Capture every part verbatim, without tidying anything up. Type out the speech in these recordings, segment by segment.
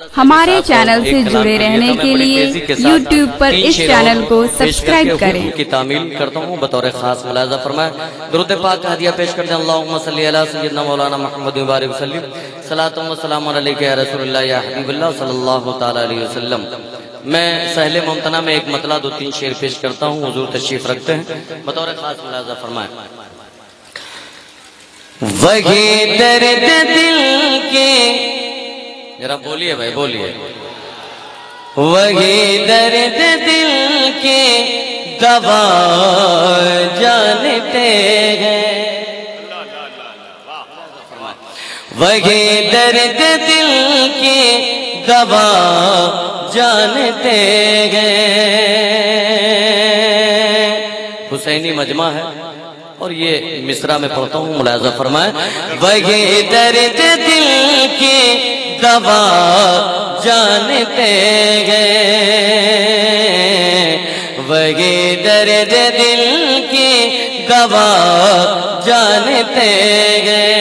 ہمارے چینل سے جڑے رہنے کے لیے یوٹیوب پر اس چینل کو سبسکرائب کریں۔ کی تعمیل کرتا ہوں بطور خاص ملاحظہ فرمائیں۔ درود پاک کا ہدیہ پیش کرتے ہیں۔ اللہم صلی علی سیدنا مولانا محمد مبارک وسلم صلاۃ و سلام علیک یا رسول اللہ یا حبیب اللہ صلی اللہ تعالی علیہ وسلم۔ میں سہل ممتنع میں ایک مطلع دو تین شعر پیش کرتا ہوں، حضور تشریف رکھتے ہیں، بطور خاص ملاحظہ فرمائیں۔ وہی درد دل کے، ذرا بولیے بھائی بولیے، وہی درد دل کے دوا جانتے ہیں، وہی درد دل کی دوا جانتے ہیں۔ حسینی مجمع ہے اور یہ مصرع میں پڑھتا ہوں، ملاحظہ فرمائیں۔ وہی درد دل کی دوا جانتے ہیں، وہی درد دل کی دوا جانتے ہیں،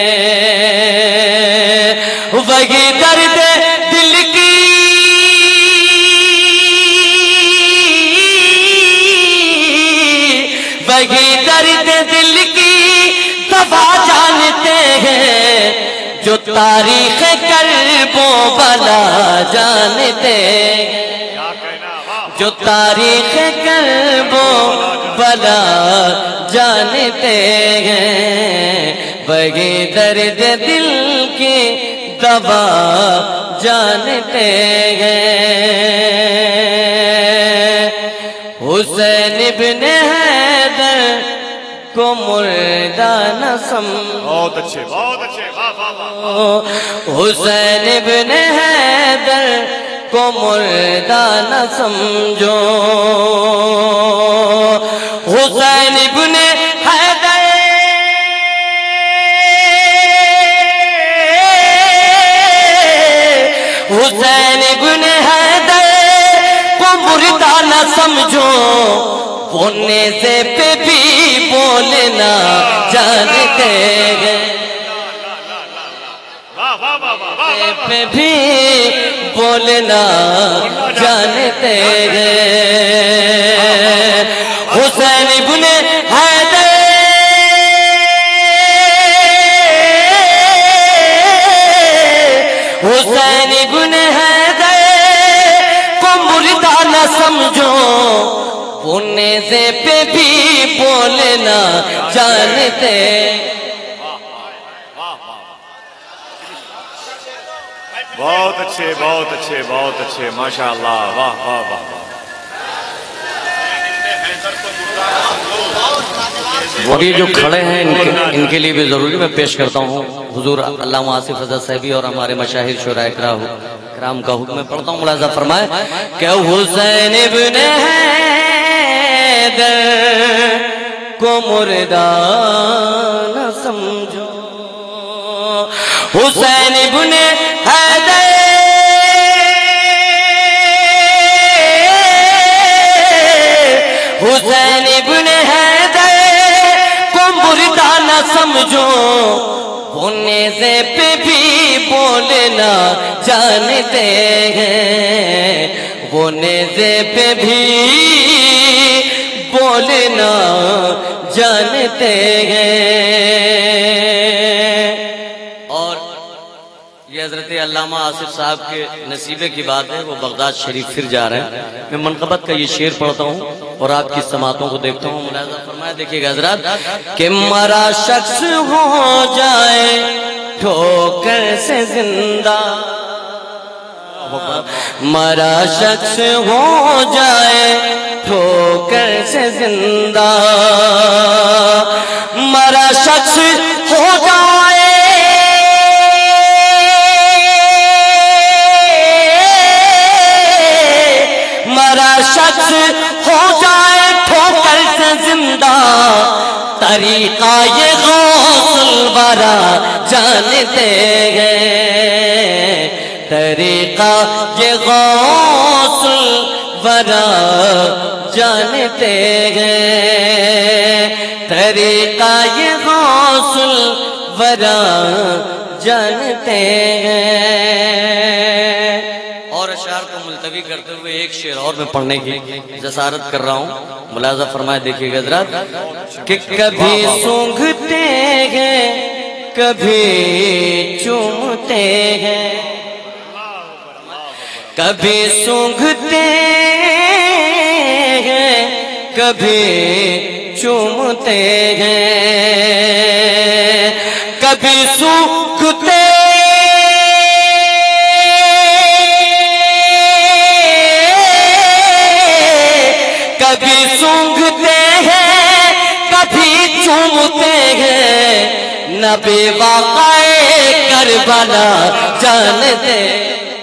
وہی درد دل کی وہی درد دل کی دوا جانتے ہیں، جو تاریخ کرب و بلا جانتے ہیں، جو تاریخ کرب و بلا جانتے ہیں، وہی درد دل کی دوا جانتے ہیں۔ حسین ابن حیدر کو مردہ نہ سمجھو، بہت اچھے بہت اچھے، حسین ابن حیدر کو مردہ نہ سمجھو، حسین ابن حیدر حسین ابن حیدر کو مردہ نہ سمجھو، وہ نیزے پہ بھی بولنا جانتے ہیں، نیزے پہ بھی بولنا جانتے ہیں۔ حسین ابن حیدر حسین ابن حیدر کو مردہ نہ سمجھو، وہ نیزے پہ بھی بولنا جانتے۔ بہت اچھے بہت اچھے بہت اچھے، ماشاءاللہ، واہ واہ واہ۔ وہ یہ جو کھڑے ہیں ان کے, ان کے لیے بھی ضروری میں پیش کرتا ہوں، حضور علامہ آصف حضرت صاحبی اور ہمارے مشاہیر شعراء کرام کا حکم میں پڑھتا ہوں، ملاحظہ فرمائے کہ حسین ابن حیدر کو مردہ نہ سمجھو، حسین ابن حیدر حسین ابن حیدر کو مردہ نہ سمجھو، وہ نیزے پہ بھی بولنا جانتے ہیں، وہ نیزے پہ بھی بولنا جانتے ہیں۔ اور یہ حضرت علامہ آصف صاحب کے نصیبے کی بات ہے، وہ بغداد شریف پھر جا رہے ہیں۔ میں منقبت کا یہ شعر پڑھتا ہوں اور آپ کی سماعتوں کو دیکھتا ہوں، ملاحظہ فرمائے، دیکھیے گا حضرات کہ مرا شخص ہو جائے ٹھوکر سے زندہ، مرا شخص ہو جائے ٹھوکر سے زندہ، مرا شخص ہو جائے مرا شخص ہو جائے ٹھوکر سے زندہ، طریقہ یہ غوث الورا جانتے ہیں، طریقہ یہ غوث الورا جانتے ہیں، طریقہ یہ غوث الورا جانتے ہیں۔ اور اشعار کو ملتوی کرتے ہوئے ایک شعر اور میں پڑھنے کی جسارت کر رہا ہوں، ملاحظہ فرمائے دیکھیے گا حضرات کہ کبھی سونگھتے ہیں کبھی چومتے ہیں، کبھی سونگھتے ہیں کبھی چومتے ہیں، کبھی سونگھتے کبھی سونگھتے ہیں کبھی چومتے ہیں، نہ بے واقعے کربلا جانتے